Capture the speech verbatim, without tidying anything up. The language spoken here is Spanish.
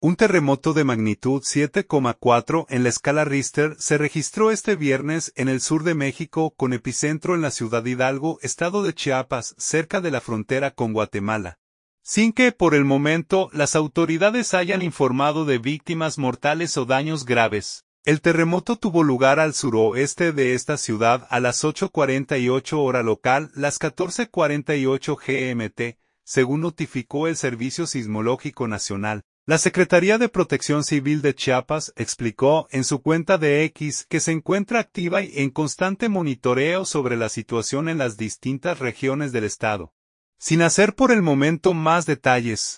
Un terremoto de magnitud siete coma cuatro en la escala Richter se registró este viernes en el sur de México con epicentro en la ciudad Hidalgo, estado de Chiapas, cerca de la frontera con Guatemala. Sin que, por el momento, las autoridades hayan informado de víctimas mortales o daños graves. El terremoto tuvo lugar al suroeste de esta ciudad a las ocho cuarenta y ocho hora local, las catorce cuarenta y ocho G M T, según notificó el Servicio Sismológico Nacional. La Secretaría de Protección Civil de Chiapas explicó en su cuenta de X que se encuentra activa y en constante monitoreo sobre la situación en las distintas regiones del estado. Sin hacer por el momento más detalles.